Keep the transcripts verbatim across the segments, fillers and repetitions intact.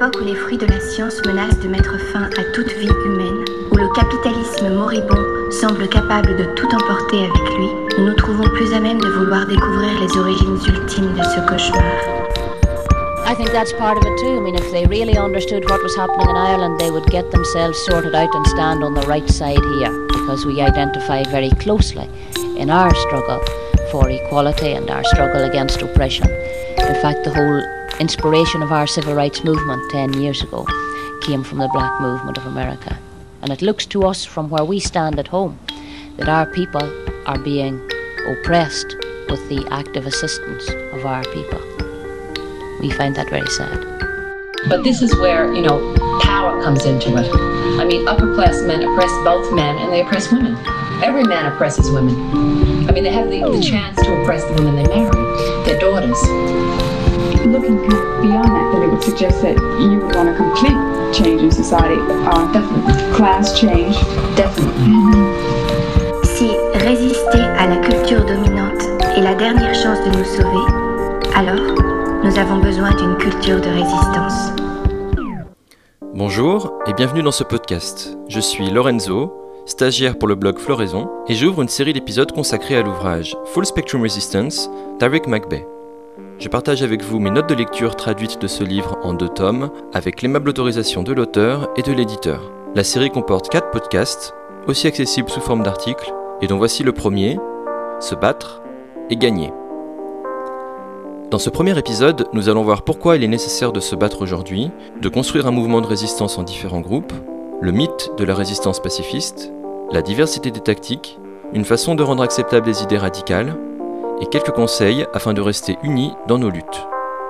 époque où les fruits de la science menacent de mettre fin à toute vie humaine, où le capitalisme moribond semble capable de tout emporter avec lui, nous nous trouvons plus à même de vouloir découvrir les origines ultimes de ce cauchemar. I think that's part of it too. I mean, if they really understood what was happening in Ireland, they would get themselves sorted out and stand on the right side here, because we identify very closely in our struggle for equality and our struggle against oppression. In fact, the whole inspiration of our civil rights movement ten years ago came from the black movement of America. And it looks to us from where we stand at home that our people are being oppressed with the active assistance of our people. We find that very sad. But this is where, you know, power comes into it. I mean, upper class men oppress both men and they oppress women. Every man oppresses women. I mean, they have the, the chance to oppress the women they marry, their daughters. Looking beyond that, then it would suggest that you would want a complete change in society. Uh, definitely. Class change. Definitely. Mm-hmm. Si résister à la culture dominante est la dernière chance de nous sauver, alors nous avons besoin d'une culture de résistance. Bonjour et bienvenue dans ce podcast. Je suis Lorenzo, stagiaire pour le blog Floraison, et j'ouvre une série d'épisodes consacrés à l'ouvrage Full Spectrum Resistance d'Eric Mackbey. Je partage avec vous mes notes de lecture traduites de ce livre en deux tomes, avec l'aimable autorisation de l'auteur et de l'éditeur. La série comporte quatre podcasts, aussi accessibles sous forme d'articles, et dont voici le premier, Se battre et gagner. Dans ce premier épisode, nous allons voir pourquoi il est nécessaire de se battre aujourd'hui, de construire un mouvement de résistance en différents groupes, le mythe de la résistance pacifiste, la diversité des tactiques, une façon de rendre acceptables les idées radicales, et quelques conseils afin de rester unis dans nos luttes.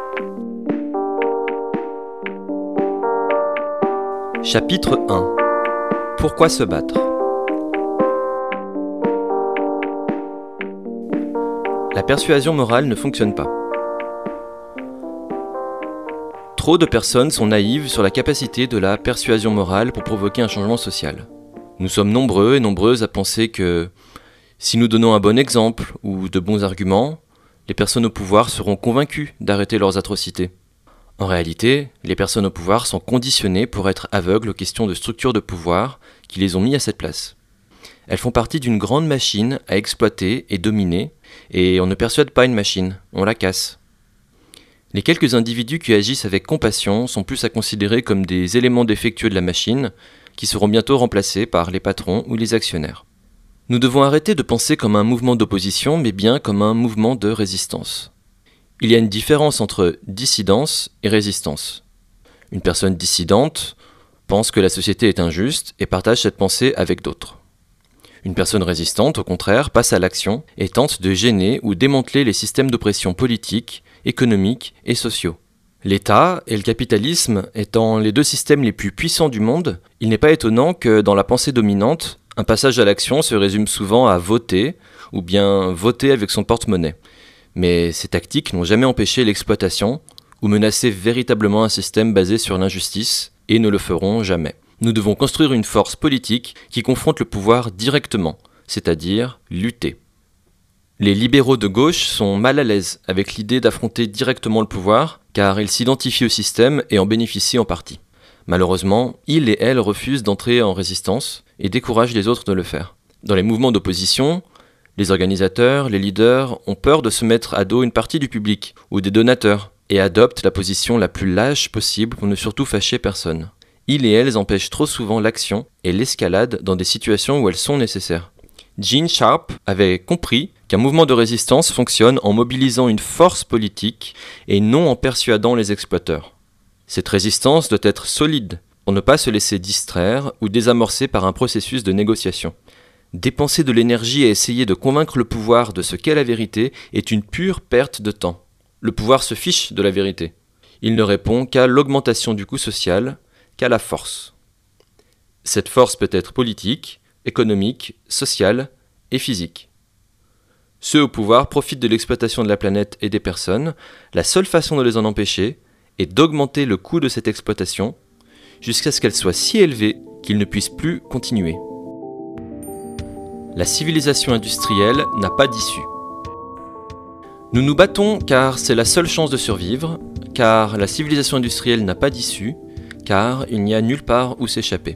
Chapitre un. Pourquoi se battre ? La persuasion morale ne fonctionne pas. Trop de personnes sont naïves sur la capacité de la persuasion morale pour provoquer un changement social. Nous sommes nombreux et nombreuses à penser que si nous donnons un bon exemple ou de bons arguments, les personnes au pouvoir seront convaincues d'arrêter leurs atrocités. En réalité, les personnes au pouvoir sont conditionnées pour être aveugles aux questions de structure de pouvoir qui les ont mis à cette place. Elles font partie d'une grande machine à exploiter et dominer, et on ne persuade pas une machine, on la casse. Les quelques individus qui agissent avec compassion sont plus à considérer comme des éléments défectueux de la machine, qui seront bientôt remplacés par les patrons ou les actionnaires. Nous devons arrêter de penser comme un mouvement d'opposition, mais bien comme un mouvement de résistance. Il y a une différence entre dissidence et résistance. Une personne dissidente pense que la société est injuste et partage cette pensée avec d'autres. Une personne résistante, au contraire, passe à l'action et tente de gêner ou démanteler les systèmes d'oppression politique, économiques et sociaux. L'État et le capitalisme étant les deux systèmes les plus puissants du monde, il n'est pas étonnant que dans la pensée dominante, un passage à l'action se résume souvent à voter, ou bien voter avec son porte-monnaie. Mais ces tactiques n'ont jamais empêché l'exploitation, ou menacé véritablement un système basé sur l'injustice, et ne le feront jamais. Nous devons construire une force politique qui confronte le pouvoir directement, c'est-à-dire lutter. Les libéraux de gauche sont mal à l'aise avec l'idée d'affronter directement le pouvoir, car ils s'identifient au système et en bénéficient en partie. Malheureusement, ils et elles refusent d'entrer en résistance et découragent les autres de le faire. Dans les mouvements d'opposition, les organisateurs, les leaders ont peur de se mettre à dos une partie du public ou des donateurs et adoptent la position la plus lâche possible pour ne surtout fâcher personne. Ils et elles empêchent trop souvent l'action et l'escalade dans des situations où elles sont nécessaires. Gene Sharp avait compris qu'un mouvement de résistance fonctionne en mobilisant une force politique et non en persuadant les exploiteurs. Cette résistance doit être solide pour ne pas se laisser distraire ou désamorcer par un processus de négociation. Dépenser de l'énergie à essayer de convaincre le pouvoir de ce qu'est la vérité est une pure perte de temps. Le pouvoir se fiche de la vérité. Il ne répond qu'à l'augmentation du coût social, qu'à la force. Cette force peut être politique, économique, sociale et physique. Ceux au pouvoir profitent de l'exploitation de la planète et des personnes. La seule façon de les en empêcher est d'augmenter le coût de cette exploitation jusqu'à ce qu'elle soit si élevée qu'ils ne puissent plus continuer. La civilisation industrielle n'a pas d'issue. Nous nous battons car c'est la seule chance de survivre, car la civilisation industrielle n'a pas d'issue, car il n'y a nulle part où s'échapper.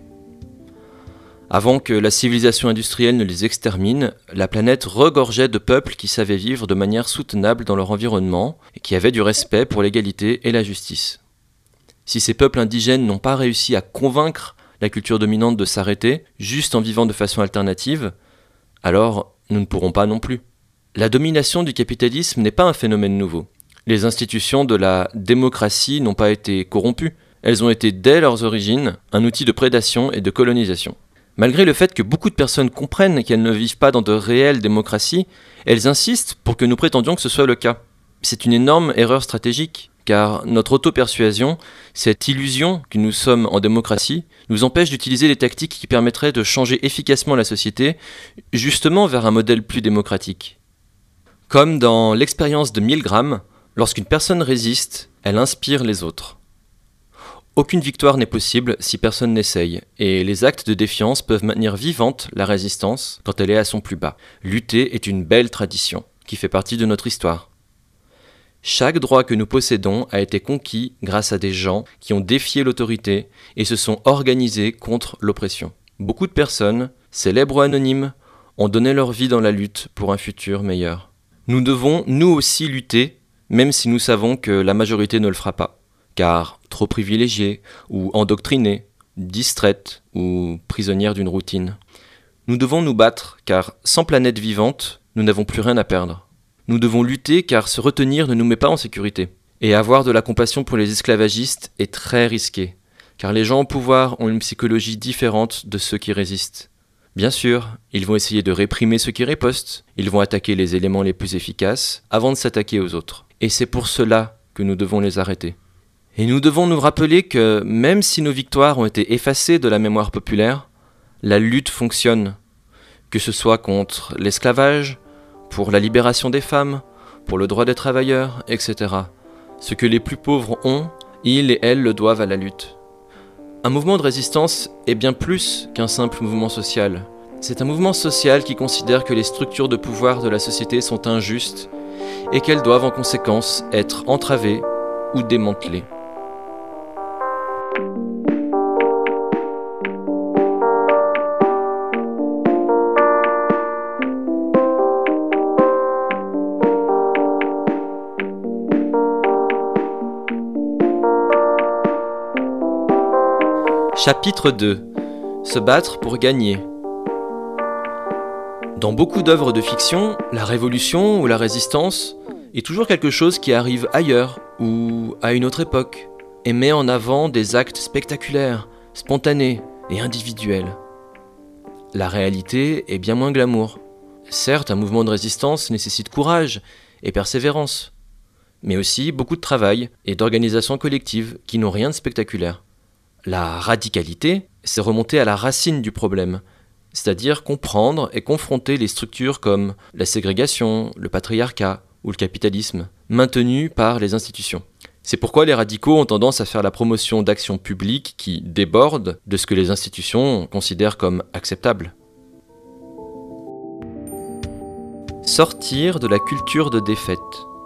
Avant que la civilisation industrielle ne les extermine, la planète regorgeait de peuples qui savaient vivre de manière soutenable dans leur environnement et qui avaient du respect pour l'égalité et la justice. Si ces peuples indigènes n'ont pas réussi à convaincre la culture dominante de s'arrêter, juste en vivant de façon alternative, alors nous ne pourrons pas non plus. La domination du capitalisme n'est pas un phénomène nouveau. Les institutions de la démocratie n'ont pas été corrompues. Elles ont été dès leurs origines un outil de prédation et de colonisation. Malgré le fait que beaucoup de personnes comprennent qu'elles ne vivent pas dans de réelles démocraties, elles insistent pour que nous prétendions que ce soit le cas. C'est une énorme erreur stratégique, car notre auto-persuasion, cette illusion que nous sommes en démocratie, nous empêche d'utiliser les tactiques qui permettraient de changer efficacement la société, justement vers un modèle plus démocratique. Comme dans l'expérience de Milgram, lorsqu'une personne résiste, elle inspire les autres. Aucune victoire n'est possible si personne n'essaye, et les actes de défiance peuvent maintenir vivante la résistance quand elle est à son plus bas. Lutter est une belle tradition, qui fait partie de notre histoire. Chaque droit que nous possédons a été conquis grâce à des gens qui ont défié l'autorité et se sont organisés contre l'oppression. Beaucoup de personnes, célèbres ou anonymes, ont donné leur vie dans la lutte pour un futur meilleur. Nous devons, nous aussi, lutter, même si nous savons que la majorité ne le fera pas. Car trop privilégiée, ou endoctrinée, distraite, ou prisonnière d'une routine. Nous devons nous battre, car sans planète vivante, nous n'avons plus rien à perdre. Nous devons lutter, car se retenir ne nous met pas en sécurité. Et avoir de la compassion pour les esclavagistes est très risqué, car les gens au pouvoir ont une psychologie différente de ceux qui résistent. Bien sûr, ils vont essayer de réprimer ceux qui ripostent, ils vont attaquer les éléments les plus efficaces, avant de s'attaquer aux autres. Et c'est pour cela que nous devons les arrêter. Et nous devons nous rappeler que même si nos victoires ont été effacées de la mémoire populaire, la lutte fonctionne, que ce soit contre l'esclavage, pour la libération des femmes, pour le droit des travailleurs, et cetera. Ce que les plus pauvres ont, ils et elles le doivent à la lutte. Un mouvement de résistance est bien plus qu'un simple mouvement social. C'est un mouvement social qui considère que les structures de pouvoir de la société sont injustes et qu'elles doivent en conséquence être entravées ou démantelées. Chapitre deux. Se battre pour gagner. Dans beaucoup d'œuvres de fiction, la révolution ou la résistance est toujours quelque chose qui arrive ailleurs ou à une autre époque et met en avant des actes spectaculaires, spontanés et individuels. La réalité est bien moins glamour. Certes, un mouvement de résistance nécessite courage et persévérance, mais aussi beaucoup de travail et d'organisation collective qui n'ont rien de spectaculaire. La radicalité, c'est remonter à la racine du problème, c'est-à-dire comprendre et confronter les structures comme la ségrégation, le patriarcat ou le capitalisme, maintenus par les institutions. C'est pourquoi les radicaux ont tendance à faire la promotion d'actions publiques qui débordent de ce que les institutions considèrent comme acceptable. Sortir de la culture de défaite.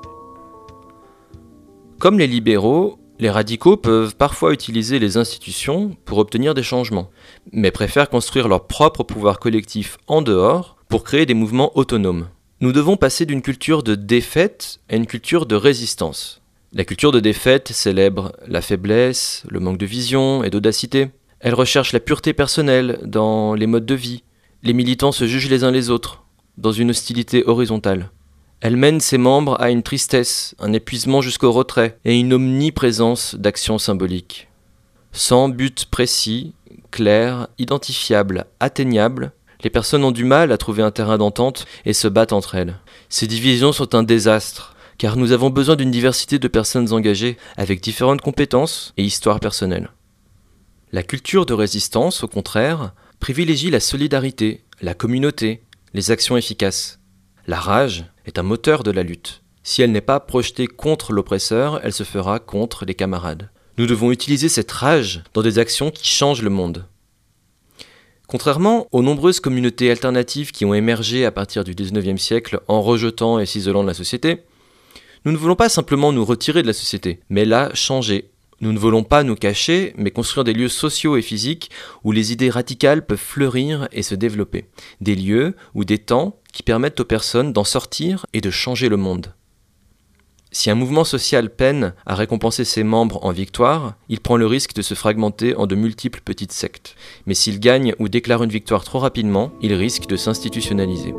Comme les libéraux, les radicaux peuvent parfois utiliser les institutions pour obtenir des changements, mais préfèrent construire leur propre pouvoir collectif en dehors pour créer des mouvements autonomes. Nous devons passer d'une culture de défaite à une culture de résistance. La culture de défaite célèbre la faiblesse, le manque de vision et d'audacité. Elle recherche la pureté personnelle dans les modes de vie. Les militants se jugent les uns les autres, dans une hostilité horizontale. Elle mène ses membres à une tristesse, un épuisement jusqu'au retrait et une omniprésence d'actions symboliques. Sans but précis, clair, identifiable, atteignable, les personnes ont du mal à trouver un terrain d'entente et se battent entre elles. Ces divisions sont un désastre, car nous avons besoin d'une diversité de personnes engagées avec différentes compétences et histoires personnelles. La culture de résistance, au contraire, privilégie la solidarité, la communauté, les actions efficaces. La rage est un moteur de la lutte. Si elle n'est pas projetée contre l'oppresseur, elle se fera contre les camarades. Nous devons utiliser cette rage dans des actions qui changent le monde. Contrairement aux nombreuses communautés alternatives qui ont émergé à partir du dix-neuvième siècle en rejetant et s'isolant de la société, Nous ne voulons pas simplement nous retirer de la société, mais la changer. Nous ne voulons pas nous cacher, mais construire des lieux sociaux et physiques où les idées radicales peuvent fleurir et se développer. Des lieux ou des temps qui permettent aux personnes d'en sortir et de changer le monde. Si un mouvement social peine à récompenser ses membres en victoire, il prend le risque de se fragmenter en de multiples petites sectes. Mais s'il gagne ou déclare une victoire trop rapidement, il risque de s'institutionnaliser.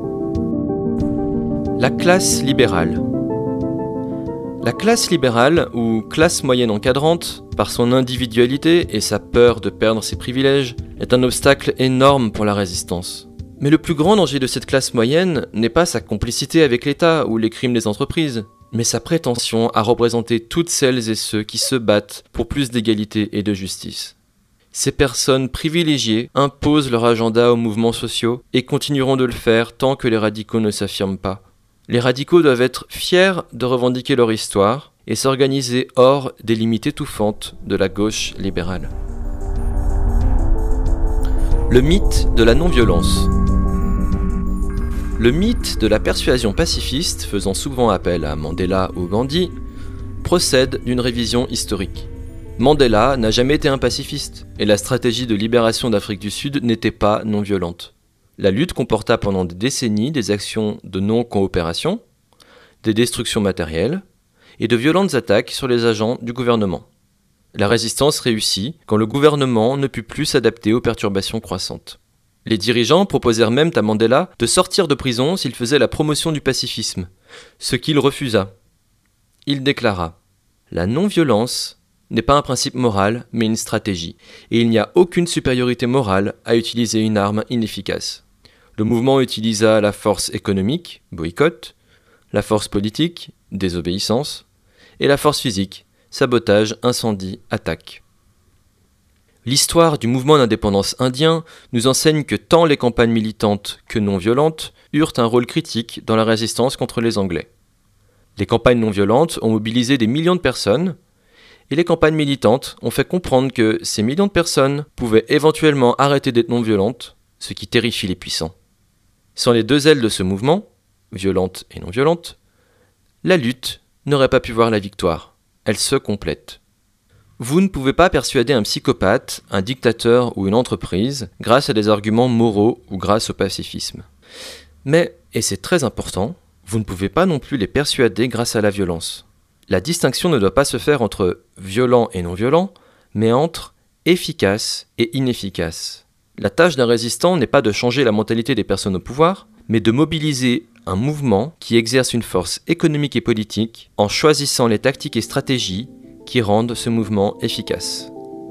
La classe libérale. La classe libérale, ou classe moyenne encadrante, par son individualité et sa peur de perdre ses privilèges, est un obstacle énorme pour la résistance. Mais le plus grand danger de cette classe moyenne n'est pas sa complicité avec l'État ou les crimes des entreprises, mais sa prétention à représenter toutes celles et ceux qui se battent pour plus d'égalité et de justice. Ces personnes privilégiées imposent leur agenda aux mouvements sociaux et continueront de le faire tant que les radicaux ne s'affirment pas. Les radicaux doivent être fiers de revendiquer leur histoire et s'organiser hors des limites étouffantes de la gauche libérale. Le mythe de la non-violence. Le mythe de la persuasion pacifiste, faisant souvent appel à Mandela ou Gandhi, procède d'une révision historique. Mandela n'a jamais été un pacifiste, et la stratégie de libération d'Afrique du Sud n'était pas non-violente. La lutte comporta pendant des décennies des actions de non-coopération, des destructions matérielles et de violentes attaques sur les agents du gouvernement. La résistance réussit quand le gouvernement ne put plus s'adapter aux perturbations croissantes. Les dirigeants proposèrent même à Mandela de sortir de prison s'il faisait la promotion du pacifisme, ce qu'il refusa. Il déclara « La non-violence n'est pas un principe moral, mais une stratégie, et il n'y a aucune supériorité morale à utiliser une arme inefficace. » Le mouvement utilisa la force économique, boycott, la force politique, désobéissance, et la force physique, sabotage, incendie, attaque. L'histoire du mouvement d'indépendance indien nous enseigne que tant les campagnes militantes que non violentes eurent un rôle critique dans la résistance contre les Anglais. Les campagnes non violentes ont mobilisé des millions de personnes, et les campagnes militantes ont fait comprendre que ces millions de personnes pouvaient éventuellement arrêter d'être non violentes, ce qui terrifie les puissants. Sans les deux ailes de ce mouvement, violente et non violente, la lutte n'aurait pas pu voir la victoire. Elle se complète. Vous ne pouvez pas persuader un psychopathe, un dictateur ou une entreprise grâce à des arguments moraux ou grâce au pacifisme. Mais, et c'est très important, vous ne pouvez pas non plus les persuader grâce à la violence. La distinction ne doit pas se faire entre violent et non violent, mais entre efficace et inefficace. La tâche d'un résistant n'est pas de changer la mentalité des personnes au pouvoir, mais de mobiliser un mouvement qui exerce une force économique et politique en choisissant les tactiques et stratégies qui rendent ce mouvement efficace.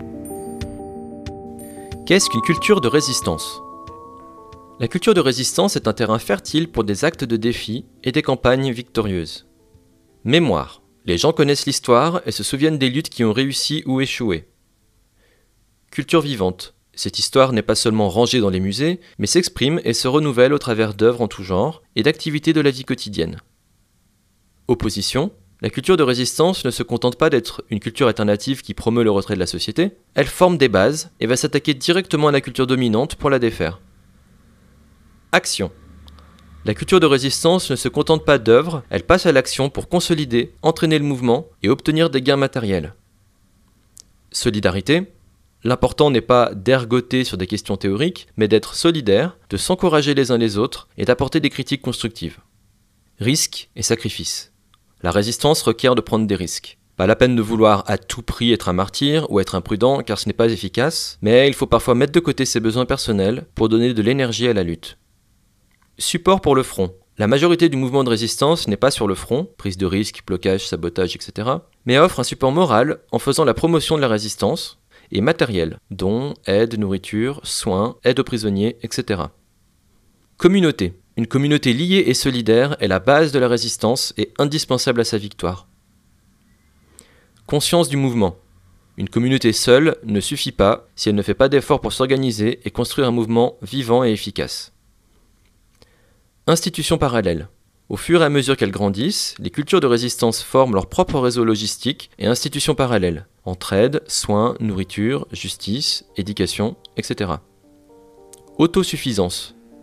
Qu'est-ce qu'une culture de résistance ? La culture de résistance est un terrain fertile pour des actes de défi et des campagnes victorieuses. Mémoire. Les gens connaissent l'histoire et se souviennent des luttes qui ont réussi ou échoué. Culture vivante. Cette histoire n'est pas seulement rangée dans les musées, mais s'exprime et se renouvelle au travers d'œuvres en tout genre et d'activités de la vie quotidienne. Opposition. La culture de résistance ne se contente pas d'être une culture alternative qui promeut le retrait de la société, elle forme des bases et va s'attaquer directement à la culture dominante pour la défaire. Action. La culture de résistance ne se contente pas d'œuvres, elle passe à l'action pour consolider, entraîner le mouvement et obtenir des gains matériels. Solidarité. L'important n'est pas d'ergoter sur des questions théoriques, mais d'être solidaire, de s'encourager les uns les autres et d'apporter des critiques constructives. Risque et sacrifice. La résistance requiert de prendre des risques. Pas la peine de vouloir à tout prix être un martyr ou être imprudent car ce n'est pas efficace, mais il faut parfois mettre de côté ses besoins personnels pour donner de l'énergie à la lutte. Support pour le front. La majorité du mouvement de résistance n'est pas sur le front, prise de risque, blocage, sabotage, et cetera, mais offre un support moral en faisant la promotion de la résistance, et matériel, dons, aide, nourriture, soins, aide aux prisonniers, et cetera. Communauté. Une communauté liée et solidaire est la base de la résistance et indispensable à sa victoire. Conscience du mouvement. Une communauté seule ne suffit pas si elle ne fait pas d'efforts pour s'organiser et construire un mouvement vivant et efficace. Institutions parallèles. Au fur et à mesure qu'elles grandissent, les cultures de résistance forment leur propre réseau logistique et institutions parallèles. Entraide, soins, nourriture, justice, éducation, et cetera. Autosuffisance.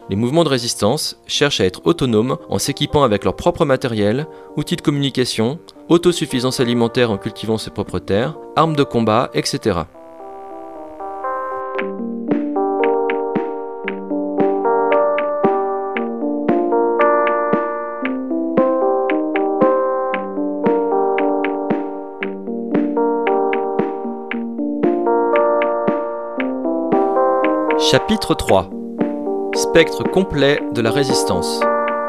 Les mouvements de résistance cherchent à être autonomes en s'équipant avec leur propre matériel, outils de communication, autosuffisance alimentaire en cultivant ses propres terres, armes de combat, et cetera. Chapitre trois. Spectre complet de la résistance.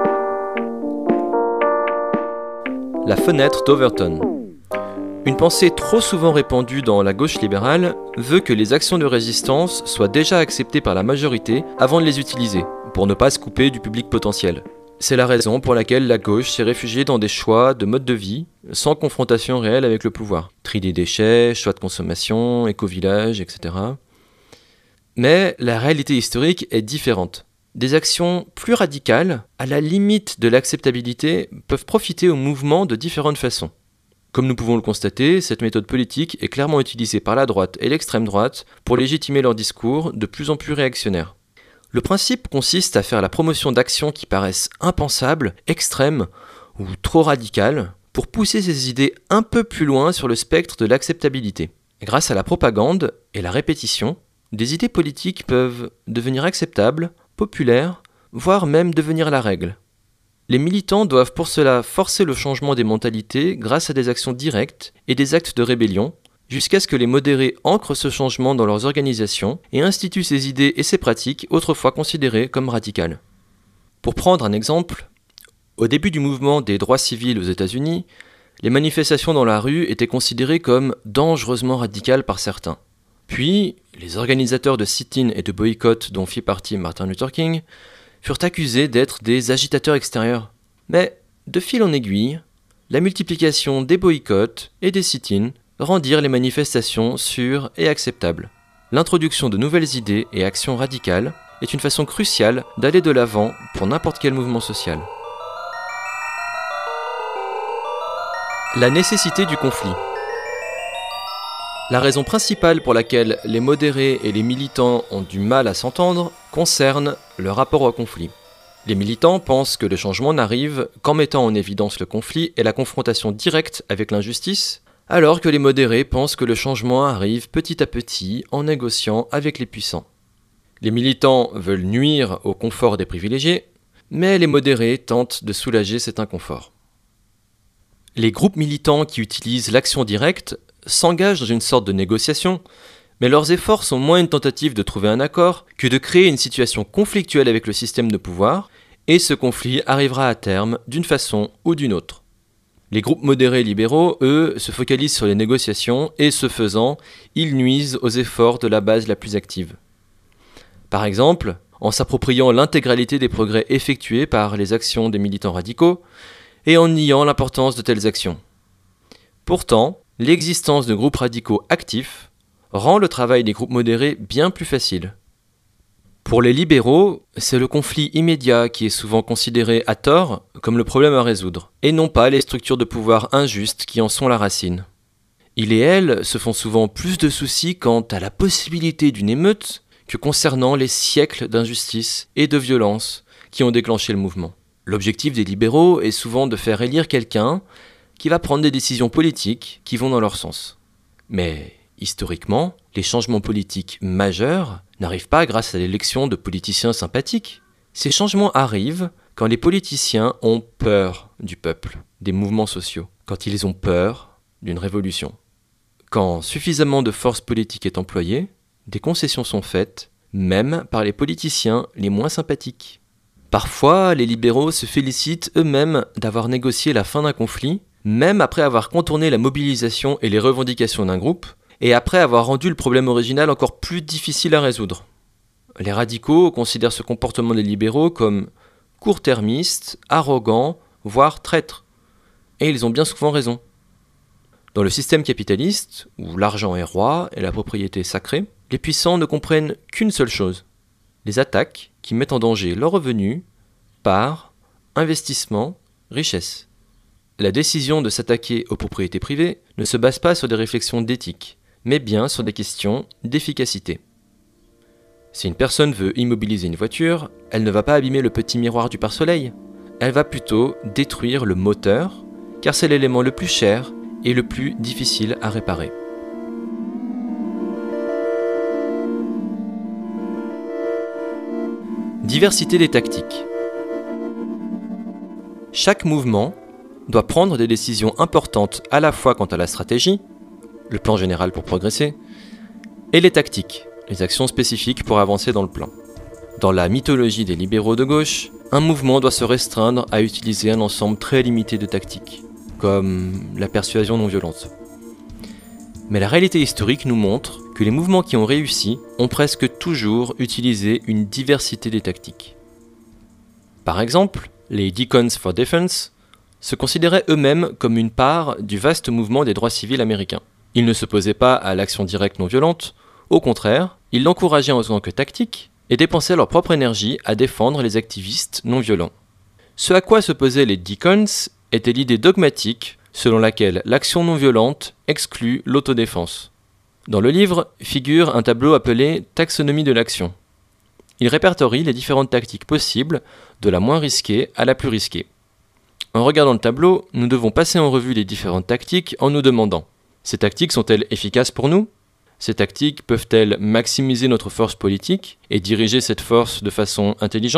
La fenêtre d'Overton. Une pensée trop souvent répandue dans la gauche libérale veut que les actions de résistance soient déjà acceptées par la majorité avant de les utiliser, pour ne pas se couper du public potentiel. C'est la raison pour laquelle la gauche s'est réfugiée dans des choix de mode de vie, sans confrontation réelle avec le pouvoir. Tri des déchets, choix de consommation, éco-village, et cetera. Mais la réalité historique est différente. Des actions plus radicales, à la limite de l'acceptabilité, peuvent profiter au mouvement de différentes façons. Comme nous pouvons le constater, cette méthode politique est clairement utilisée par la droite et l'extrême droite pour légitimer leurs discours de plus en plus réactionnaires. Le principe consiste à faire la promotion d'actions qui paraissent impensables, extrêmes ou trop radicales, pour pousser ces idées un peu plus loin sur le spectre de l'acceptabilité. Grâce à la propagande et la répétition, des idées politiques peuvent devenir acceptables, populaires, voire même devenir la règle. Les militants doivent pour cela forcer le changement des mentalités grâce à des actions directes et des actes de rébellion, jusqu'à ce que les modérés ancrent ce changement dans leurs organisations et instituent ces idées et ces pratiques autrefois considérées comme radicales. Pour prendre un exemple, au début du mouvement des droits civils aux États-Unis, les manifestations dans la rue étaient considérées comme dangereusement radicales par certains. Puis, les organisateurs de sit-in et de boycott dont fit partie Martin Luther King furent accusés d'être des agitateurs extérieurs. Mais, de fil en aiguille, la multiplication des boycotts et des sit-in rendirent les manifestations sûres et acceptables. L'introduction de nouvelles idées et actions radicales est une façon cruciale d'aller de l'avant pour n'importe quel mouvement social. La nécessité du conflit. La raison principale pour laquelle les modérés et les militants ont du mal à s'entendre concerne le rapport au conflit. Les militants pensent que le changement n'arrive qu'en mettant en évidence le conflit et la confrontation directe avec l'injustice, alors que les modérés pensent que le changement arrive petit à petit en négociant avec les puissants. Les militants veulent nuire au confort des privilégiés, mais les modérés tentent de soulager cet inconfort. Les groupes militants qui utilisent l'action directe s'engagent dans une sorte de négociation, mais leurs efforts sont moins une tentative de trouver un accord que de créer une situation conflictuelle avec le système de pouvoir, et ce conflit arrivera à terme d'une façon ou d'une autre. Les groupes modérés libéraux, eux, se focalisent sur les négociations et, ce faisant, ils nuisent aux efforts de la base la plus active. Par exemple, en s'appropriant l'intégralité des progrès effectués par les actions des militants radicaux et en niant l'importance de telles actions. Pourtant, l'existence de groupes radicaux actifs rend le travail des groupes modérés bien plus facile. Pour les libéraux, c'est le conflit immédiat qui est souvent considéré à tort comme le problème à résoudre, et non pas les structures de pouvoir injustes qui en sont la racine. Ils et elles se font souvent plus de soucis quant à la possibilité d'une émeute que concernant les siècles d'injustice et de violence qui ont déclenché le mouvement. L'objectif des libéraux est souvent de faire élire quelqu'un qui va prendre des décisions politiques qui vont dans leur sens. Mais, historiquement, les changements politiques majeurs n'arrivent pas grâce à l'élection de politiciens sympathiques. Ces changements arrivent quand les politiciens ont peur du peuple, des mouvements sociaux, quand ils ont peur d'une révolution. Quand suffisamment de force politique est employée, des concessions sont faites, même par les politiciens les moins sympathiques. Parfois, les libéraux se félicitent eux-mêmes d'avoir négocié la fin d'un conflit, même après avoir contourné la mobilisation et les revendications d'un groupe, et après avoir rendu le problème original encore plus difficile à résoudre. Les radicaux considèrent ce comportement des libéraux comme court-termiste, arrogant, voire traître. Et ils ont bien souvent raison. Dans le système capitaliste, où l'argent est roi et la propriété sacrée, les puissants ne comprennent qu'une seule chose: les attaques qui mettent en danger leurs revenus, parts, investissements, richesses. La décision de s'attaquer aux propriétés privées ne se base pas sur des réflexions d'éthique, mais bien sur des questions d'efficacité. Si une personne veut immobiliser une voiture, elle ne va pas abîmer le petit miroir du pare-soleil. Elle va plutôt détruire le moteur, car c'est l'élément le plus cher et le plus difficile à réparer. Diversité des tactiques. Chaque mouvement doit prendre des décisions importantes à la fois quant à la stratégie, le plan général pour progresser, et les tactiques, les actions spécifiques pour avancer dans le plan. Dans la mythologie des libéraux de gauche, un mouvement doit se restreindre à utiliser un ensemble très limité de tactiques, comme la persuasion non violente. Mais la réalité historique nous montre que les mouvements qui ont réussi ont presque toujours utilisé une diversité des tactiques. Par exemple, les Deacons for Defense se considéraient eux-mêmes comme une part du vaste mouvement des droits civils américains. Ils ne s'opposaient pas à l'action directe non violente, au contraire, ils l'encourageaient en tant que tactique et dépensaient leur propre énergie à défendre les activistes non violents. Ce à quoi s'opposaient les Deacons était l'idée dogmatique selon laquelle l'action non violente exclut l'autodéfense. Dans le livre figure un tableau appelé « Taxonomie de l'action ». Il répertorie les différentes tactiques possibles, de la moins risquée à la plus risquée. En regardant le tableau, nous devons passer en revue les différentes tactiques en nous demandant « Ces tactiques sont-elles efficaces pour nous ? Ces tactiques peuvent-elles maximiser notre force politique et diriger cette force de façon intelligente ?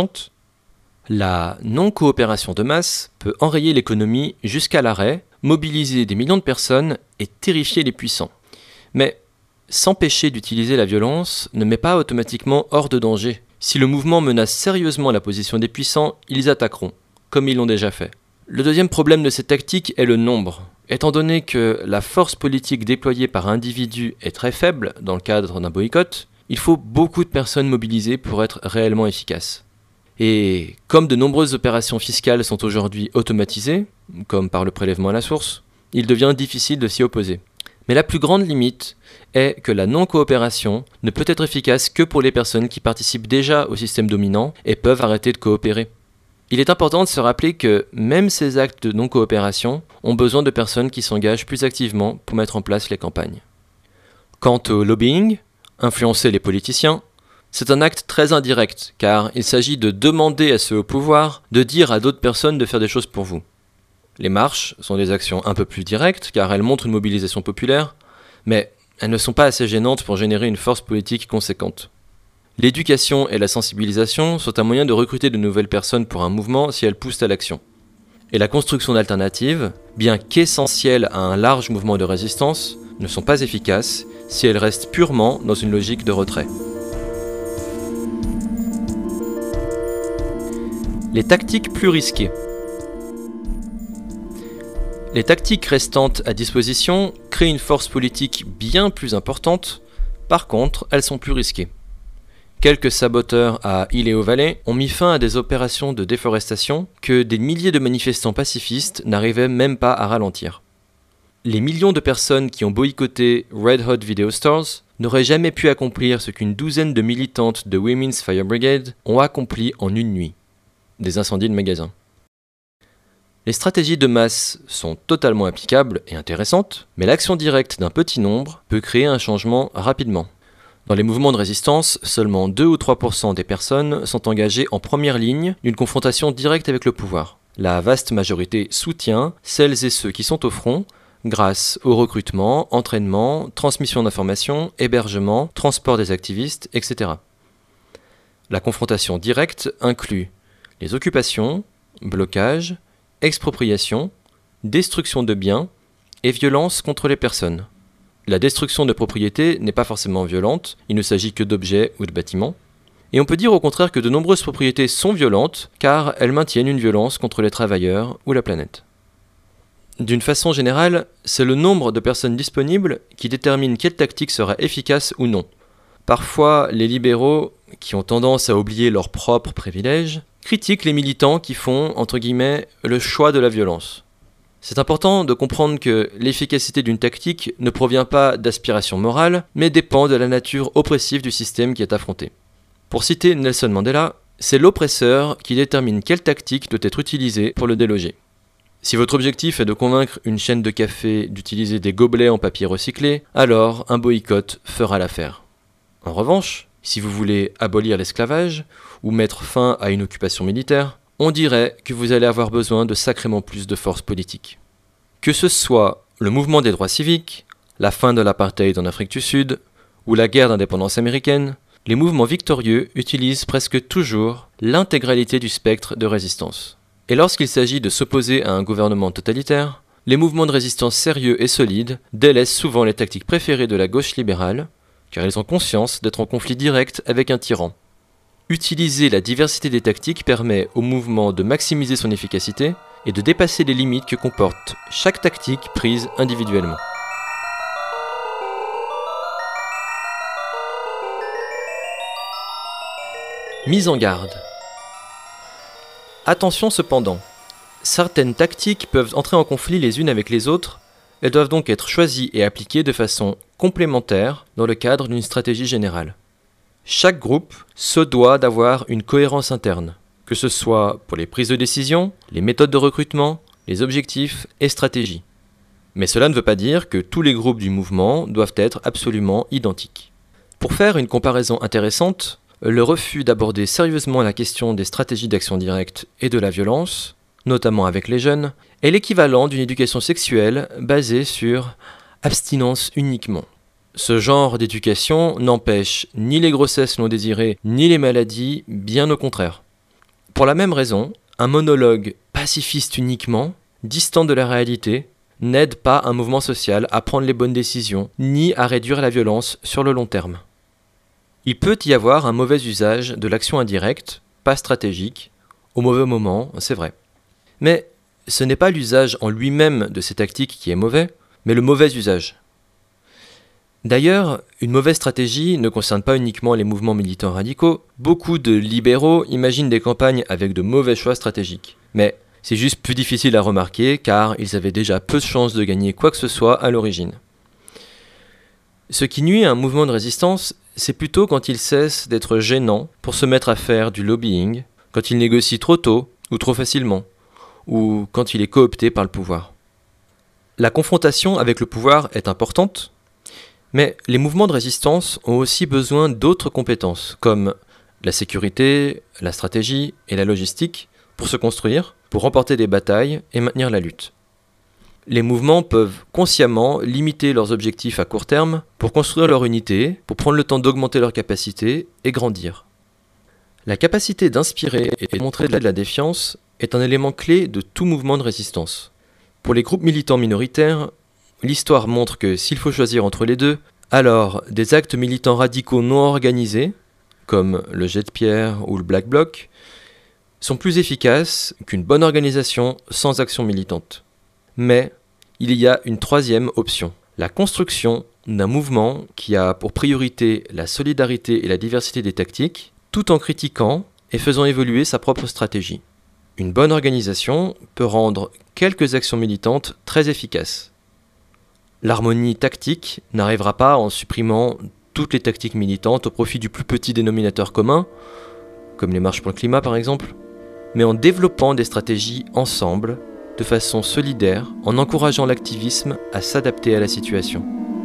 La non-coopération de masse peut enrayer l'économie jusqu'à l'arrêt, mobiliser des millions de personnes et terrifier les puissants. Mais s'empêcher d'utiliser la violence ne met pas automatiquement hors de danger. Si le mouvement menace sérieusement la position des puissants, ils attaqueront, comme ils l'ont déjà fait. Le deuxième problème de cette tactique est le nombre. Étant donné que la force politique déployée par un individu est très faible dans le cadre d'un boycott, il faut beaucoup de personnes mobilisées pour être réellement efficace. Et comme de nombreuses opérations fiscales sont aujourd'hui automatisées, comme par le prélèvement à la source, il devient difficile de s'y opposer. Mais la plus grande limite est que la non-coopération ne peut être efficace que pour les personnes qui participent déjà au système dominant et peuvent arrêter de coopérer. Il est important de se rappeler que même ces actes de non-coopération ont besoin de personnes qui s'engagent plus activement pour mettre en place les campagnes. Quant au lobbying, influencer les politiciens, c'est un acte très indirect, car il s'agit de demander à ceux au pouvoir de dire à d'autres personnes de faire des choses pour vous. Les marches sont des actions un peu plus directes, car elles montrent une mobilisation populaire, mais elles ne sont pas assez gênantes pour générer une force politique conséquente. L'éducation et la sensibilisation sont un moyen de recruter de nouvelles personnes pour un mouvement si elles poussent à l'action. Et la construction d'alternatives, bien qu'essentielles à un large mouvement de résistance, ne sont pas efficaces si elles restent purement dans une logique de retrait. Les tactiques plus risquées. Les tactiques restantes à disposition créent une force politique bien plus importante, par contre, elles sont plus risquées. Quelques saboteurs à Illeo Valley ont mis fin à des opérations de déforestation que des milliers de manifestants pacifistes n'arrivaient même pas à ralentir. Les millions de personnes qui ont boycotté Red Hot Video Stores n'auraient jamais pu accomplir ce qu'une douzaine de militantes de Women's Fire Brigade ont accompli en une nuit. Des incendies de magasins. Les stratégies de masse sont totalement applicables et intéressantes, mais l'action directe d'un petit nombre peut créer un changement rapidement. Dans les mouvements de résistance, seulement deux ou trois pour cent des personnes sont engagées en première ligne d'une confrontation directe avec le pouvoir. La vaste majorité soutient celles et ceux qui sont au front grâce au recrutement, entraînement, transmission d'informations, hébergement, transport des activistes, et cetera. La confrontation directe inclut les occupations, blocages, expropriation, destruction de biens et violence contre les personnes. La destruction de propriétés n'est pas forcément violente, il ne s'agit que d'objets ou de bâtiments. Et on peut dire au contraire que de nombreuses propriétés sont violentes car elles maintiennent une violence contre les travailleurs ou la planète. D'une façon générale, c'est le nombre de personnes disponibles qui détermine quelle tactique sera efficace ou non. Parfois, les libéraux, qui ont tendance à oublier leurs propres privilèges, critiquent les militants qui font, entre guillemets, le choix de la violence. C'est important de comprendre que l'efficacité d'une tactique ne provient pas d'aspiration morale, mais dépend de la nature oppressive du système qui est affronté. Pour citer Nelson Mandela, c'est l'oppresseur qui détermine quelle tactique doit être utilisée pour le déloger. Si votre objectif est de convaincre une chaîne de café d'utiliser des gobelets en papier recyclé, alors un boycott fera l'affaire. En revanche, Si vous voulez abolir l'esclavage ou mettre fin à une occupation militaire, on dirait que vous allez avoir besoin de sacrément plus de force politique. Que ce soit le mouvement des droits civiques, la fin de l'apartheid en Afrique du Sud ou la guerre d'indépendance américaine, les mouvements victorieux utilisent presque toujours l'intégralité du spectre de résistance. Et lorsqu'il s'agit de s'opposer à un gouvernement totalitaire, les mouvements de résistance sérieux et solides délaissent souvent les tactiques préférées de la gauche libérale, car ils ont conscience d'être en conflit direct avec un tyran. Utiliser la diversité des tactiques permet au mouvement de maximiser son efficacité et de dépasser les limites que comporte chaque tactique prise individuellement. Mise en garde. Attention cependant, certaines tactiques peuvent entrer en conflit les unes avec les autres, elles doivent donc être choisies et appliquées de façon complémentaire dans le cadre d'une stratégie générale. Chaque groupe se doit d'avoir une cohérence interne, que ce soit pour les prises de décision, les méthodes de recrutement, les objectifs et stratégies. Mais cela ne veut pas dire que tous les groupes du mouvement doivent être absolument identiques. Pour faire une comparaison intéressante, le refus d'aborder sérieusement la question des stratégies d'action directe et de la violence, notamment avec les jeunes, est l'équivalent d'une éducation sexuelle basée sur abstinence uniquement. Ce genre d'éducation n'empêche ni les grossesses non désirées, ni les maladies, bien au contraire. Pour la même raison, un monologue pacifiste uniquement, distant de la réalité, n'aide pas un mouvement social à prendre les bonnes décisions, ni à réduire la violence sur le long terme. Il peut y avoir un mauvais usage de l'action indirecte, pas stratégique, au mauvais moment, c'est vrai. Mais ce n'est pas l'usage en lui-même de ces tactiques qui est mauvais, mais le mauvais usage. D'ailleurs, une mauvaise stratégie ne concerne pas uniquement les mouvements militants radicaux. Beaucoup de libéraux imaginent des campagnes avec de mauvais choix stratégiques. Mais c'est juste plus difficile à remarquer car ils avaient déjà peu de chances de gagner quoi que ce soit à l'origine. Ce qui nuit à un mouvement de résistance, c'est plutôt quand il cesse d'être gênant pour se mettre à faire du lobbying, quand il négocie trop tôt ou trop facilement, ou quand il est coopté par le pouvoir. La confrontation avec le pouvoir est importante, mais les mouvements de résistance ont aussi besoin d'autres compétences, comme la sécurité, la stratégie et la logistique, pour se construire, pour remporter des batailles et maintenir la lutte. Les mouvements peuvent consciemment limiter leurs objectifs à court terme pour construire leur unité, pour prendre le temps d'augmenter leurs capacités et grandir. La capacité d'inspirer et de montrer de la défiance est un élément clé de tout mouvement de résistance. Pour les groupes militants minoritaires, l'histoire montre que s'il faut choisir entre les deux, alors des actes militants radicaux non organisés, comme le jet de pierre ou le Black Bloc, sont plus efficaces qu'une bonne organisation sans action militante. Mais il y a une troisième option, la construction d'un mouvement qui a pour priorité la solidarité et la diversité des tactiques, tout en critiquant et faisant évoluer sa propre stratégie. Une bonne organisation peut rendre quelques actions militantes très efficaces. L'harmonie tactique n'arrivera pas en supprimant toutes les tactiques militantes au profit du plus petit dénominateur commun, comme les marches pour le climat par exemple, mais en développant des stratégies ensemble, de façon solidaire, en encourageant l'activisme à s'adapter à la situation.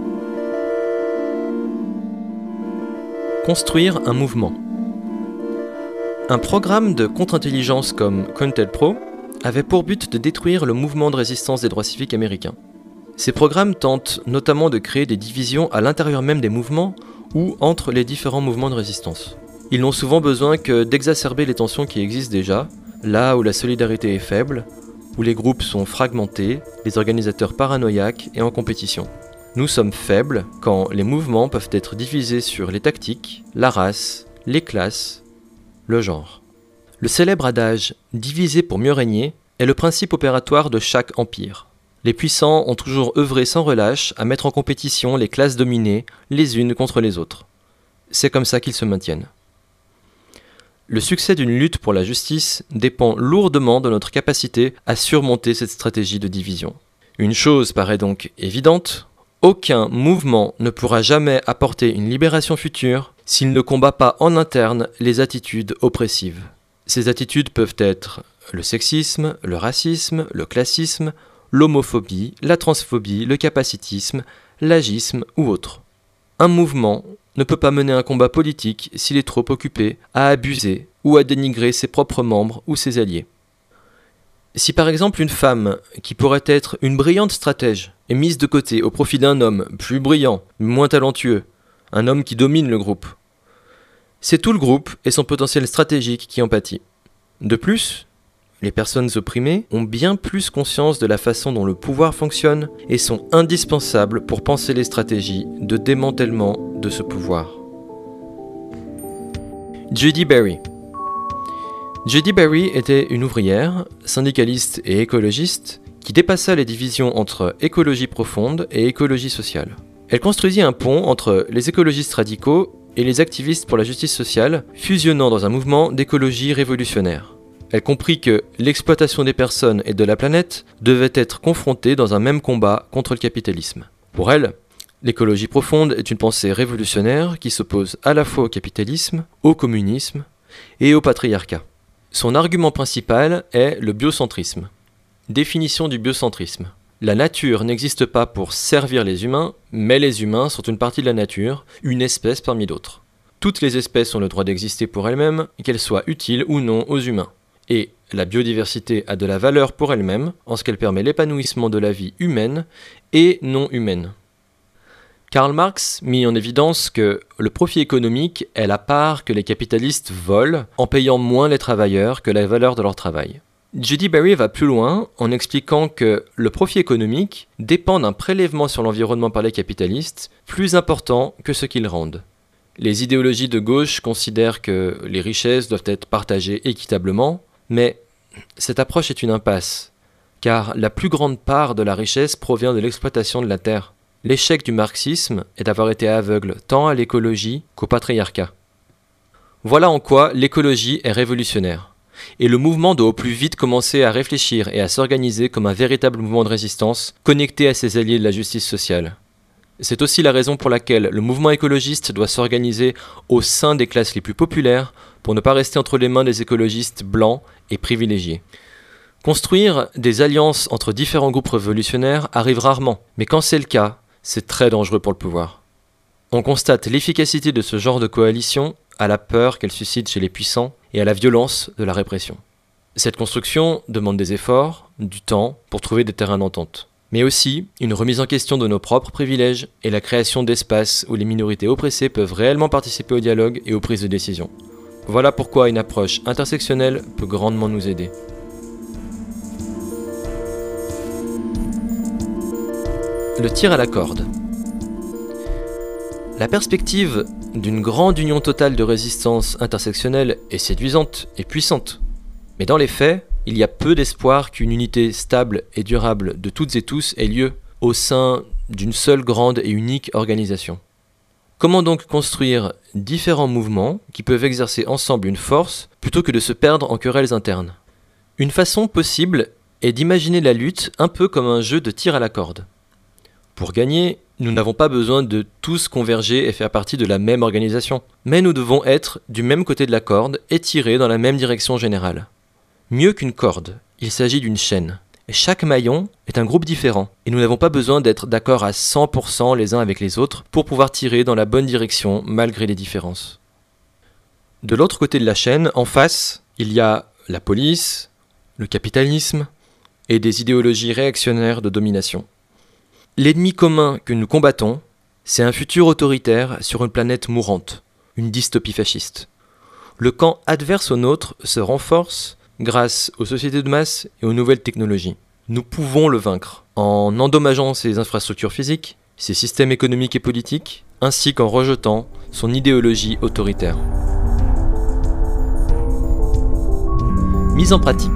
Construire un mouvement. Un programme de contre-intelligence comme COINTELPRO avait pour but de détruire le mouvement de résistance des droits civiques américains. Ces programmes tentent notamment de créer des divisions à l'intérieur même des mouvements ou entre les différents mouvements de résistance. Ils n'ont souvent besoin que d'exacerber les tensions qui existent déjà, là où la solidarité est faible, où les groupes sont fragmentés, les organisateurs paranoïaques et en compétition. Nous sommes faibles quand les mouvements peuvent être divisés sur les tactiques, la race, les classes, le genre. Le célèbre adage « diviser pour mieux régner » est le principe opératoire de chaque empire. Les puissants ont toujours œuvré sans relâche à mettre en compétition les classes dominées les unes contre les autres. C'est comme ça qu'ils se maintiennent. Le succès d'une lutte pour la justice dépend lourdement de notre capacité à surmonter cette stratégie de division. Une chose paraît donc évidente, aucun mouvement ne pourra jamais apporter une libération future s'il ne combat pas en interne les attitudes oppressives. Ces attitudes peuvent être le sexisme, le racisme, le classisme, l'homophobie, la transphobie, le capacitisme, l'agisme ou autres. Un mouvement ne peut pas mener un combat politique s'il est trop occupé à abuser ou à dénigrer ses propres membres ou ses alliés. Si par exemple une femme, qui pourrait être une brillante stratège, est mise de côté au profit d'un homme plus brillant, mais moins talentueux, un homme qui domine le groupe, c'est tout le groupe et son potentiel stratégique qui en pâtit. De plus, les personnes opprimées ont bien plus conscience de la façon dont le pouvoir fonctionne et sont indispensables pour penser les stratégies de démantèlement de ce pouvoir. Judy Berry. Judy Berry était une ouvrière, syndicaliste et écologiste qui dépassa les divisions entre écologie profonde et écologie sociale. Elle construisit un pont entre les écologistes radicaux et les activistes pour la justice sociale, fusionnant dans un mouvement d'écologie révolutionnaire. Elle comprit que l'exploitation des personnes et de la planète devait être confrontée dans un même combat contre le capitalisme. Pour elle, l'écologie profonde est une pensée révolutionnaire qui s'oppose à la fois au capitalisme, au communisme et au patriarcat. Son argument principal est le biocentrisme. Définition du biocentrisme. La nature n'existe pas pour servir les humains, mais les humains sont une partie de la nature, une espèce parmi d'autres. Toutes les espèces ont le droit d'exister pour elles-mêmes, qu'elles soient utiles ou non aux humains. Et la biodiversité a de la valeur pour elle-même, en ce qu'elle permet l'épanouissement de la vie humaine et non humaine. Karl Marx mit en évidence que le profit économique est la part que les capitalistes volent en payant moins les travailleurs que la valeur de leur travail. Judy Berry va plus loin en expliquant que le profit économique dépend d'un prélèvement sur l'environnement par les capitalistes plus important que ce qu'ils rendent. Les idéologies de gauche considèrent que les richesses doivent être partagées équitablement, mais cette approche est une impasse, car la plus grande part de la richesse provient de l'exploitation de la terre. L'échec du marxisme est d'avoir été aveugle tant à l'écologie qu'au patriarcat. Voilà en quoi l'écologie est révolutionnaire. Et le mouvement doit au plus vite commencer à réfléchir et à s'organiser comme un véritable mouvement de résistance, connecté à ses alliés de la justice sociale. C'est aussi la raison pour laquelle le mouvement écologiste doit s'organiser au sein des classes les plus populaires pour ne pas rester entre les mains des écologistes blancs et privilégiés. Construire des alliances entre différents groupes révolutionnaires arrive rarement, mais quand c'est le cas, c'est très dangereux pour le pouvoir. On constate l'efficacité de ce genre de coalition à la peur qu'elle suscite chez les puissants et à la violence de la répression. Cette construction demande des efforts, du temps pour trouver des terrains d'entente, mais aussi une remise en question de nos propres privilèges et la création d'espaces où les minorités oppressées peuvent réellement participer au dialogue et aux prises de décision. Voilà pourquoi une approche intersectionnelle peut grandement nous aider. Le tir à la corde. La perspective d'une grande union totale de résistance intersectionnelle est séduisante et puissante. Mais dans les faits, il y a peu d'espoir qu'une unité stable et durable de toutes et tous ait lieu au sein d'une seule grande et unique organisation. Comment donc construire différents mouvements qui peuvent exercer ensemble une force plutôt que de se perdre en querelles internes? Une façon possible est d'imaginer la lutte un peu comme un jeu de tir à la corde. Pour gagner, nous n'avons pas besoin de tous converger et faire partie de la même organisation, mais nous devons être du même côté de la corde et tirer dans la même direction générale. Mieux qu'une corde, il s'agit d'une chaîne. Et chaque maillon est un groupe différent, et nous n'avons pas besoin d'être d'accord à cent pour cent les uns avec les autres pour pouvoir tirer dans la bonne direction malgré les différences. De l'autre côté de la chaîne, en face, il y a la police, le capitalisme et des idéologies réactionnaires de domination. L'ennemi commun que nous combattons, c'est un futur autoritaire sur une planète mourante, une dystopie fasciste. Le camp adverse au nôtre se renforce grâce aux sociétés de masse et aux nouvelles technologies. Nous pouvons le vaincre en endommageant ses infrastructures physiques, ses systèmes économiques et politiques, ainsi qu'en rejetant son idéologie autoritaire. Mise en pratique.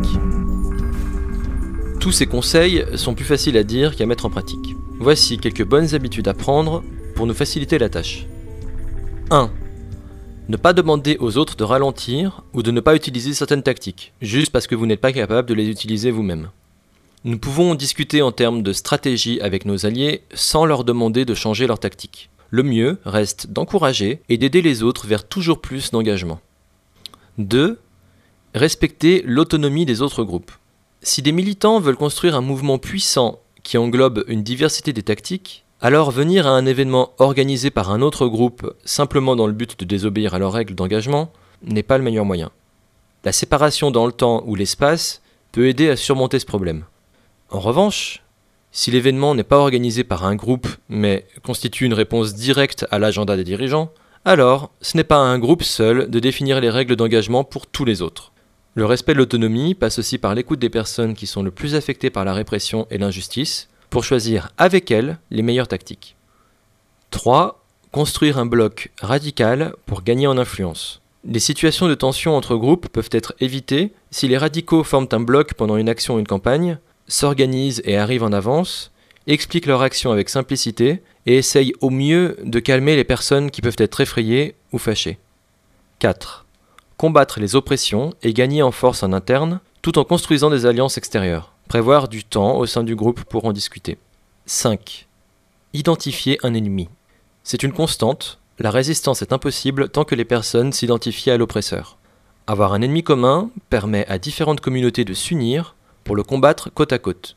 Tous ces conseils sont plus faciles à dire qu'à mettre en pratique. Voici quelques bonnes habitudes à prendre pour nous faciliter la tâche. un. Ne pas demander aux autres de ralentir ou de ne pas utiliser certaines tactiques, juste parce que vous n'êtes pas capable de les utiliser vous-même. Nous pouvons discuter en termes de stratégie avec nos alliés sans leur demander de changer leur tactique. Le mieux reste d'encourager et d'aider les autres vers toujours plus d'engagement. deux. Respecter l'autonomie des autres groupes. Si des militants veulent construire un mouvement puissant qui englobe une diversité des tactiques, Alors venir à un événement organisé par un autre groupe simplement dans le but de désobéir à leurs règles d'engagement n'est pas le meilleur moyen. La séparation dans le temps ou l'espace peut aider à surmonter ce problème. En revanche, si l'événement n'est pas organisé par un groupe mais constitue une réponse directe à l'agenda des dirigeants, alors ce n'est pas à un groupe seul de définir les règles d'engagement pour tous les autres. Le respect de l'autonomie passe aussi par l'écoute des personnes qui sont le plus affectées par la répression et l'injustice pour choisir avec elles les meilleures tactiques. trois. Construire un bloc radical pour gagner en influence. Les situations de tension entre groupes peuvent être évitées si les radicaux forment un bloc pendant une action ou une campagne, s'organisent et arrivent en avance, expliquent leur action avec simplicité et essayent au mieux de calmer les personnes qui peuvent être effrayées ou fâchées. quatre. Combattre les oppressions et gagner en force en interne, tout en construisant des alliances extérieures. Prévoir du temps au sein du groupe pour en discuter. cinq. Identifier un ennemi. C'est une constante, la résistance est impossible tant que les personnes s'identifient à l'oppresseur. Avoir un ennemi commun permet à différentes communautés de s'unir pour le combattre côte à côte.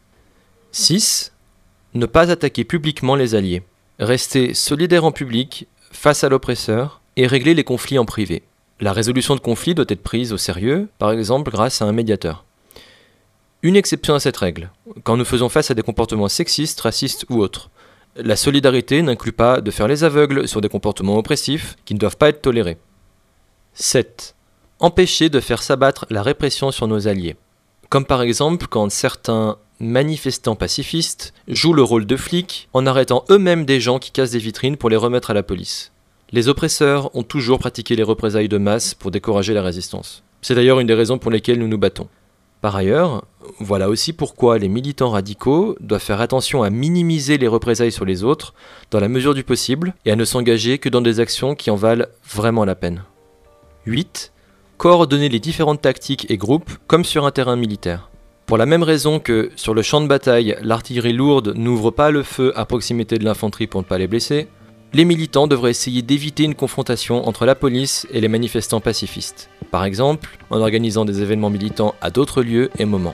six. Ne pas attaquer publiquement les alliés. Rester solidaire en public face à l'oppresseur et régler les conflits en privé. La résolution de conflits doit être prise au sérieux, par exemple grâce à un médiateur. Une exception à cette règle, quand nous faisons face à des comportements sexistes, racistes ou autres. La solidarité n'inclut pas de faire les aveugles sur des comportements oppressifs qui ne doivent pas être tolérés. sept. Empêcher de faire s'abattre la répression sur nos alliés. Comme par exemple quand certains manifestants pacifistes jouent le rôle de flics en arrêtant eux-mêmes des gens qui cassent des vitrines pour les remettre à la police. Les oppresseurs ont toujours pratiqué les représailles de masse pour décourager la résistance. C'est d'ailleurs une des raisons pour lesquelles nous nous battons. Par ailleurs, voilà aussi pourquoi les militants radicaux doivent faire attention à minimiser les représailles sur les autres dans la mesure du possible et à ne s'engager que dans des actions qui en valent vraiment la peine. huit. Coordonner les différentes tactiques et groupes comme sur un terrain militaire. Pour la même raison que, sur le champ de bataille, l'artillerie lourde n'ouvre pas le feu à proximité de l'infanterie pour ne pas les blesser, les militants devraient essayer d'éviter une confrontation entre la police et les manifestants pacifistes, par exemple en organisant des événements militants à d'autres lieux et moments.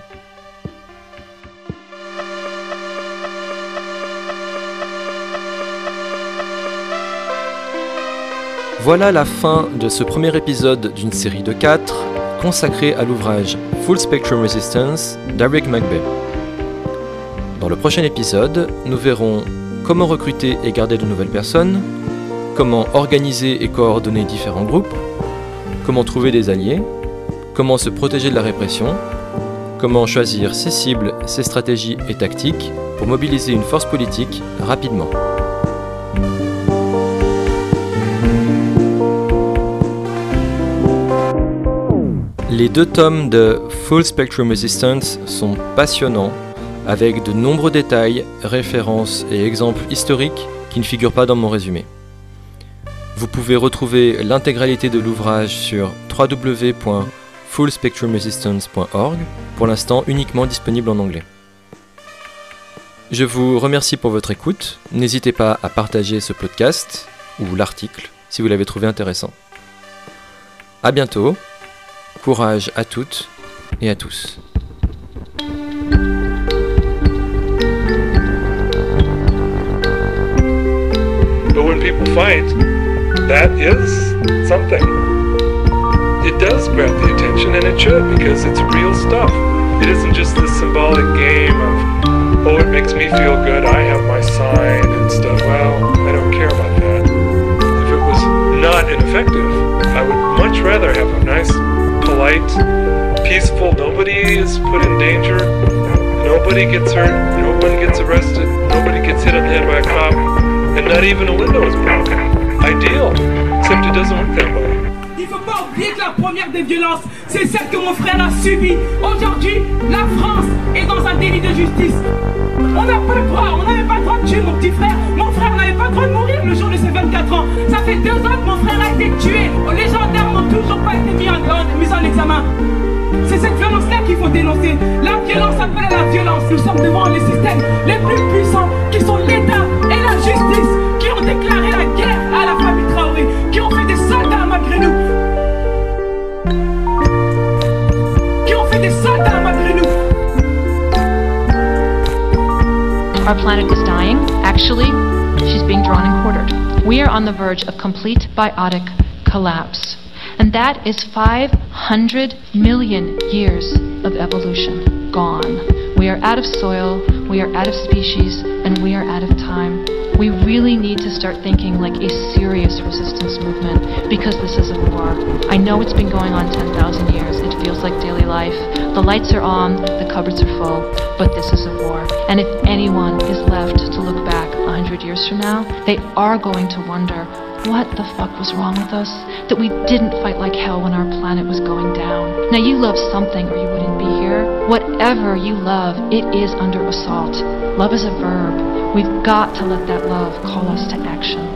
Voilà la fin de ce premier épisode d'une série de quatre consacrée à l'ouvrage Full Spectrum Resistance d'Eric Magbey. Dans le prochain épisode, nous verrons comment recruter et garder de nouvelles personnes, comment organiser et coordonner différents groupes, comment trouver des alliés, comment se protéger de la répression, comment choisir ses cibles, ses stratégies et tactiques pour mobiliser une force politique rapidement. Les deux tomes de Full Spectrum Resistance sont passionnants, avec de nombreux détails, références et exemples historiques qui ne figurent pas dans mon résumé. Vous pouvez retrouver l'intégralité de l'ouvrage sur w w w point full spectrum resistance point org, pour l'instant uniquement disponible en anglais. Je vous remercie pour votre écoute, n'hésitez pas à partager ce podcast ou l'article si vous l'avez trouvé intéressant. À bientôt, courage à toutes et à tous. But when people fight, that is something. It does grab the attention, and it should, because it's real stuff. It isn't just this symbolic game of, oh, it makes me feel good, I have my sign and stuff. Well, I don't care about that. If it was not ineffective, I would much rather have a nice, polite, peaceful, nobody is put in danger, nobody gets hurt, nobody gets arrested, nobody gets hit on the head by a cop, and not even a window is broken. Ideal, except it doesn't work that way. Il faut pas oublier que la première des violences, c'est celle que mon frère a subie. Aujourd'hui, la France est dans un délit de justice. On n'a pas le droit, on n'avait pas le droit de tuer mon petit frère. Mon frère n'avait pas le droit de mourir le jour de ses vingt-quatre ans. Ça fait deux ans que mon frère a été tué. Les gendarmes n'ont toujours pas été mis en, en, mis en examen. C'est cette violence-là qu'il faut dénoncer. La violence appelle à la violence. Nous sommes devant les systèmes les plus puissants qui sont l'État et la justice, qui ont déclaré la guerre à la famille Traoré, qui ont fait des soldats malgré nous. Qui ont fait des soldats malgré nous. Our planet is dying. Actually, she's being drawn and quartered. We are on the verge of complete biotic collapse. And that is five hundred million years of evolution gone. We are out of soil, we are out of species, and we are out of time. We really need to start thinking like a serious resistance movement, because this is a war. I know it's been going on ten thousand years. It feels like daily life. The lights are on, the cupboards are full, but this is a war. And if anyone is left to look back one hundred years from now, they are going to wonder, what the fuck was wrong with us? That we didn't fight like hell when our planet was going down. Now you love something or you wouldn't be here. Whatever you love, it is under assault. Love is a verb. We've got to let that love call us to action.